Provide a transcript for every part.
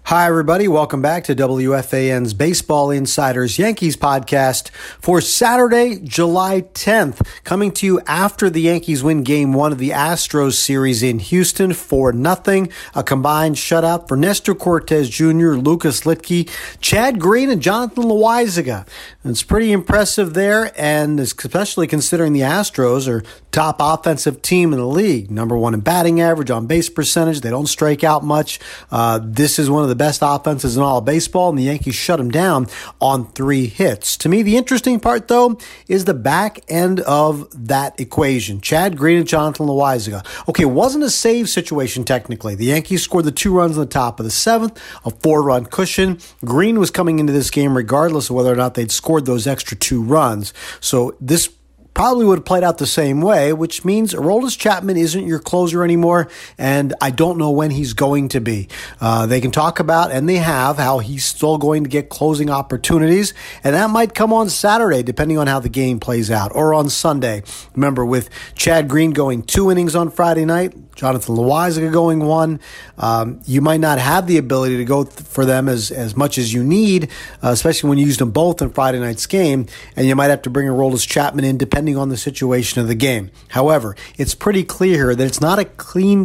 Hi, everybody. Welcome back to WFAN's Baseball Insiders Yankees podcast for Saturday, July 10th, coming to you after the Yankees win Game 1 of the Astros series in Houston 4-0. A combined shutout for Nestor Cortes Jr., Lucas Luetge, Chad Green, and Jonathan Loaisiga. It's pretty impressive there, and especially considering the Astros are top offensive team in the league. Number one in batting average, on base percentage. They don't strike out much. This is one of the best offenses in all of baseball, and the Yankees shut him down on 3 hits. To me, the interesting part, though, is the back end of that equation. Chad Green and Jonathan Loaisiga. Okay, it wasn't a save situation technically. The Yankees scored the 2 runs in the top of the 7th, a 4-run cushion. Green was coming into this game regardless of whether or not they'd scored those extra 2 runs. So this probably would have played out the same way, which means Aroldis Chapman isn't your closer anymore, and I don't know when he's going to be. They can talk about, and they have, how he's still going to get closing opportunities, and that might come on Saturday, depending on how the game plays out, or on Sunday. Remember, with Chad Green going 2 innings on Friday night, Jonathan Loaisiga going 1, you might not have the ability to go for them as much as you need, especially when you used them both in Friday night's game, and you might have to bring Aroldis Chapman in depending on the situation of the game. However, it's pretty clear here that it's not a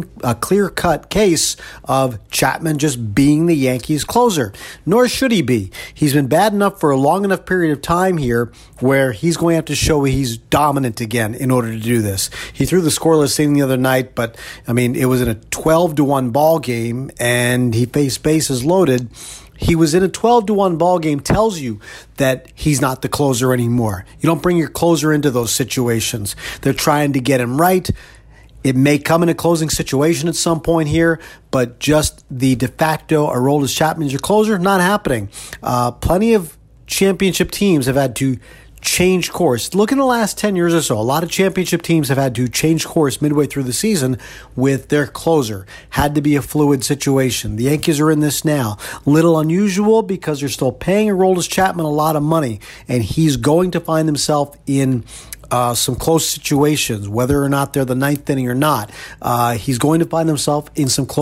clear-cut case of Chapman just being the Yankees closer, nor should he be. He's been bad enough for a long enough period of time here where he's going to have to show he's dominant again in order to do this. He threw the scoreless inning the other night, but I mean, it was in a 12-1 ball game, and he faced bases loaded. He was in a 12-1 ball game, tells you that he's not the closer anymore. You don't bring your closer into those situations. They're trying to get him right. It may come in a closing situation at some point here, but just the de facto Aroldis Chapman is your closer, not happening. Plenty of championship teams have had to change course. Look in the last 10 years or so, a lot of championship teams have had to change course midway through the season with their closer. Had to be a fluid situation. The Yankees are in this now. Little unusual because they're still paying Aroldis Chapman a lot of money, and he's going to find himself in some close situations, whether or not they're the 9th inning or not. He's going to find himself in some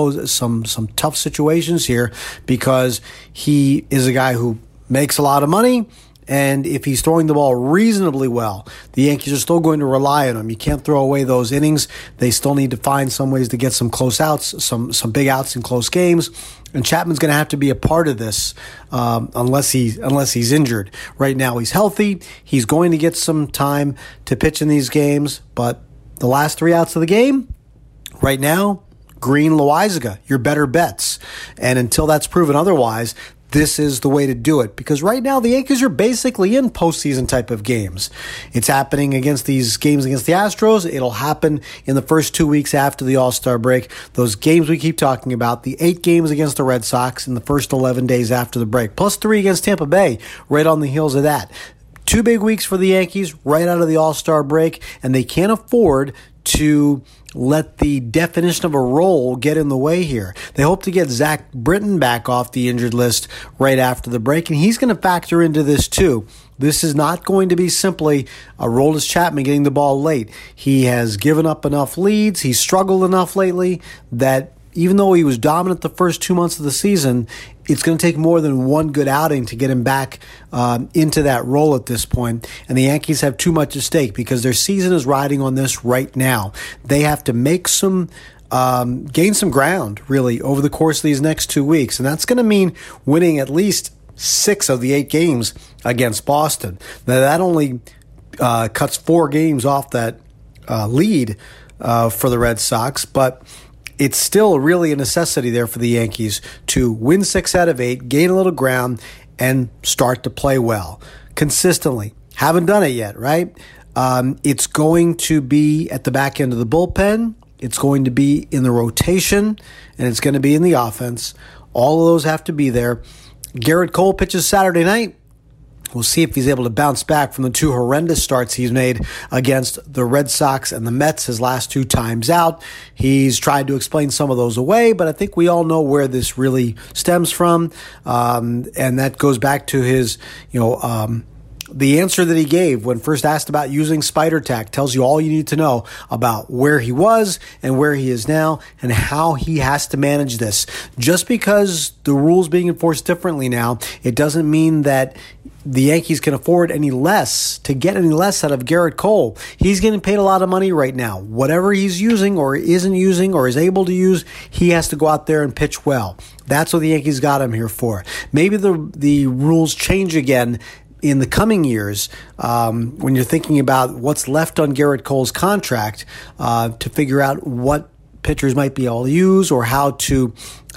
tough situations here because he is a guy who makes a lot of money. And if he's throwing the ball reasonably well, the Yankees are still going to rely on him. You can't throw away those innings. They still need to find some ways to get some close outs, some big outs in close games. And Chapman's going to have to be a part of this unless he's injured. Right now he's healthy. He's going to get some time to pitch in these games. But the last 3 outs of the game, right now, Green, Loaisiga, your better bets. And until that's proven otherwise, this is the way to do it, because right now the Yankees are basically in postseason type of games. It's happening against these games against the Astros. It'll happen in the first 2 weeks after the All-Star break. Those games we keep talking about, the 8 games against the Red Sox in the first 11 days after the break, plus 3 against Tampa Bay right on the heels of that. 2 big weeks for the Yankees right out of the All-Star break, and they can't afford to let the definition of a role get in the way here. They hope to get Zach Britton back off the injured list right after the break, and he's going to factor into this too. This is not going to be simply Aroldis Chapman getting the ball late. He has given up enough leads. He's struggled enough lately that even though he was dominant the first 2 months of the season, it's going to take more than one good outing to get him back into that role at this point. And the Yankees have too much at stake because their season is riding on this right now. They have to make gain some ground, really, over the course of these next 2 weeks. And that's going to mean winning at least 6 of the 8 games against Boston. Now, that only cuts 4 games off that lead for the Red Sox, but it's still really a necessity there for the Yankees to win 6 out of 8, gain a little ground, and start to play well consistently. Haven't done it yet, right? It's going to be at the back end of the bullpen. It's going to be in the rotation, and it's going to be in the offense. All of those have to be there. Garrett Cole pitches Saturday night. We'll see if he's able to bounce back from the 2 horrendous starts he's made against the Red Sox and the Mets his last 2 times out. He's tried to explain some of those away, but I think we all know where this really stems from. And that goes back to his, The answer that he gave when first asked about using Spider Tack tells you all you need to know about where he was and where he is now and how he has to manage this. Just because the rules being enforced differently now, it doesn't mean that the Yankees can afford any less out of Gerrit Cole. He's getting paid a lot of money right now. Whatever he's using or isn't using or is able to use, he has to go out there and pitch well. That's what the Yankees got him here for. Maybe the rules change again in the coming years, when you're thinking about what's left on Gerrit Cole's contract, to figure out what pitchers might be able to use or how to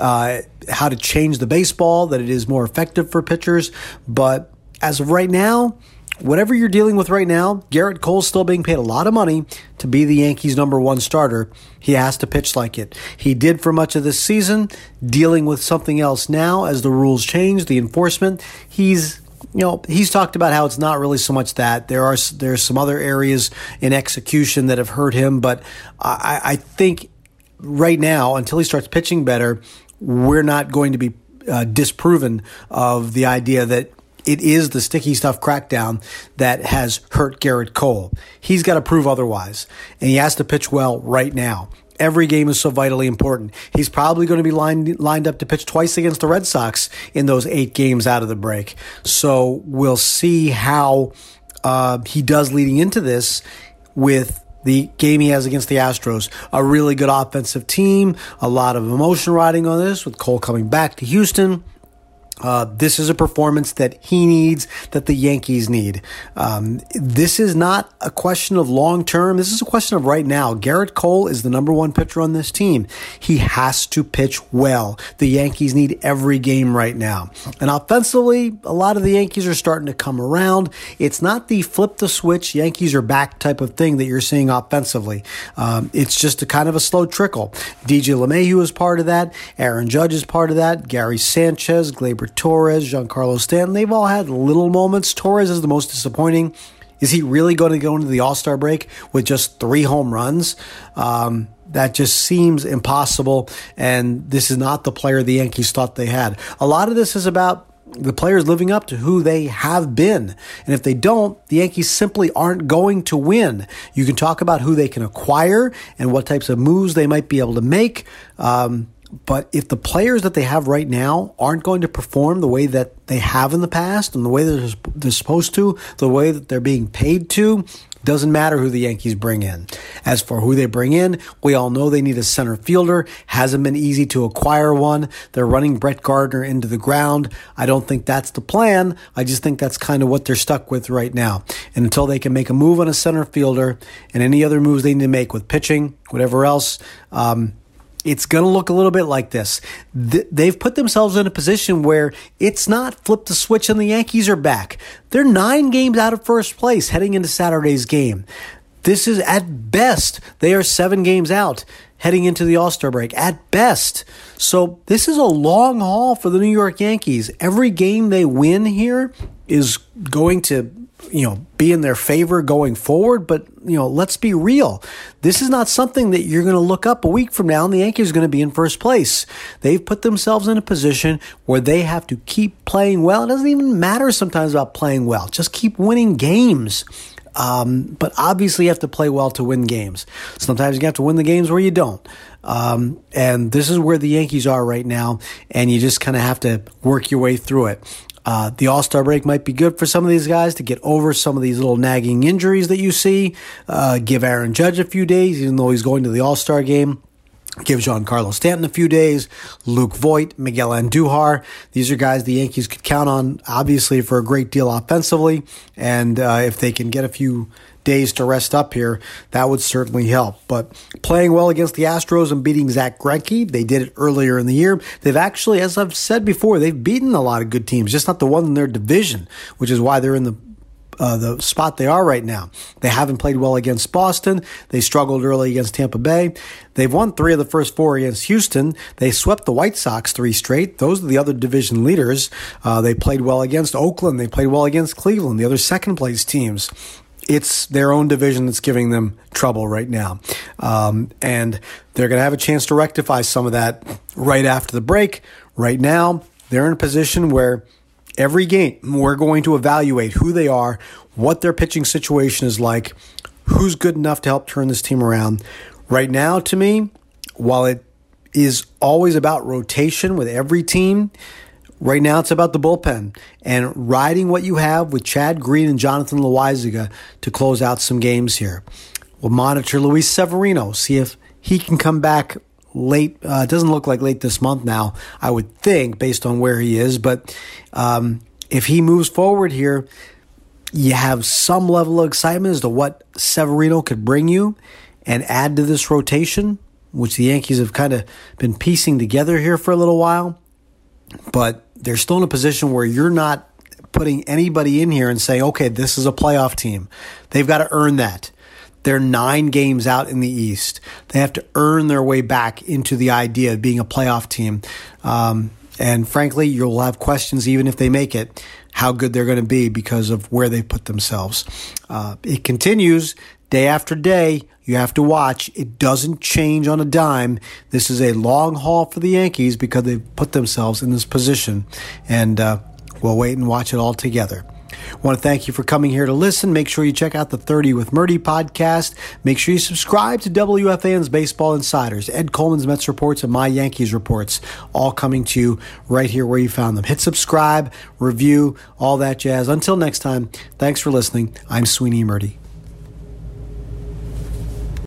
change the baseball that it is more effective for pitchers. But as of right now, whatever you're dealing with right now, Gerrit Cole's still being paid a lot of money to be the Yankees' number one starter. He has to pitch like it. He did for much of this season, dealing with something else now as the rules change, the enforcement. He's talked about how it's not really so much that. There's some other areas in execution that have hurt him, but I think right now, until he starts pitching better, we're not going to be disproven of the idea that it is the sticky stuff crackdown that has hurt Gerrit Cole. He's got to prove otherwise, and he has to pitch well right now. Every game is so vitally important. He's probably going to be lined up to pitch twice against the Red Sox in those 8 games out of the break. So we'll see how he does leading into this with the game he has against the Astros. A really good offensive team, a lot of emotion riding on this with Cole coming back to Houston. This is a performance that he needs, that the Yankees need. This is not a question of long term. This is a question of right now. Gerrit Cole is the number one pitcher on this team. He has to pitch well. The Yankees need every game right now. And offensively, a lot of the Yankees are starting to come around. It's not the flip the switch, Yankees are back type of thing that you're seeing offensively. It's just a kind of a slow trickle. DJ LeMahieu is part of that. Aaron Judge is part of that. Gary Sanchez, Gleyber Torres, Giancarlo Stanton, they've all had little moments. Torres is the most disappointing. Is he really going to go into the All-Star break with just 3 home runs? That just seems impossible, and this is not the player the Yankees thought they had. A lot of this is about the players living up to who they have been. And if they don't, the Yankees simply aren't going to win. You can talk about who they can acquire and what types of moves they might be able to make. But if the players that they have right now aren't going to perform the way that they have in the past and the way they're supposed to, the way that they're being paid to, doesn't matter who the Yankees bring in. As for who they bring in, we all know they need a center fielder. Hasn't been easy to acquire one. They're running Brett Gardner into the ground. I don't think that's the plan. I just think that's kind of what they're stuck with right now. And until they can make a move on a center fielder and any other moves they need to make with pitching, whatever else, it's going to look a little bit like this. They've put themselves in a position where it's not flip the switch and the Yankees are back. They're 9 games out of first place heading into Saturday's game. This is at best, they are 7 games out heading into the All-Star break, at best. So this is a long haul for the New York Yankees. Every game they win here is going to be in their favor going forward. But, let's be real. This is not something that you're going to look up a week from now and the Yankees are going to be in first place. They've put themselves in a position where they have to keep playing well. It doesn't even matter sometimes about playing well. Just keep winning games. But obviously you have to play well to win games. Sometimes you have to win the games where you don't. And this is where the Yankees are right now. And you just kind of have to work your way through it. The All-Star break might be good for some of these guys to get over some of these little nagging injuries that you see. Give Aaron Judge a few days, even though he's going to the All-Star game. Give Giancarlo Stanton a few days. Luke Voit, Miguel Andujar. These are guys the Yankees could count on, obviously, for a great deal offensively. And if they can get a few days to rest up here, that would certainly help. But playing well against the Astros and beating Zach Greinke, they did it earlier in the year. They've actually, as I've said before, they've beaten a lot of good teams, just not the one in their division, which is why they're in the spot they are right now. They haven't played well against Boston. They struggled early against Tampa Bay. They've won 3 of the first 4 against Houston. They swept the White Sox 3 straight. Those are the other division leaders. They played well against Oakland. They played well against Cleveland, the other second-place teams. It's their own division that's giving them trouble right now. And they're going to have a chance to rectify some of that right after the break. Right now, they're in a position where every game, we're going to evaluate who they are, what their pitching situation is like, who's good enough to help turn this team around. Right now, to me, while it is always about rotation with every team, right now it's about the bullpen and riding what you have with Chad Green and Jonathan Loaisiga to close out some games here. We'll monitor Luis Severino, see if he can come back late. It doesn't look like late this month now, I would think, based on where he is. But if he moves forward here, you have some level of excitement as to what Severino could bring you and add to this rotation, which the Yankees have kind of been piecing together here for a little while. But they're still in a position where you're not putting anybody in here and saying, okay, this is a playoff team. They've got to earn that. They're 9 games out in the East. They have to earn their way back into the idea of being a playoff team. And frankly, you'll have questions even if they make it, how good they're going to be because of where they put themselves. It continues day after day. You have to watch. It doesn't change on a dime. This is a long haul for the Yankees because they've put themselves in this position. And we'll wait and watch it all together. I want to thank you for coming here to listen. Make sure you check out the 30 with Murdy podcast. Make sure you subscribe to WFAN's Baseball Insiders, Ed Coleman's Mets reports, and my Yankees reports, all coming to you right here where you found them. Hit subscribe, review, all that jazz. Until next time, thanks for listening. I'm Sweeney Murdy.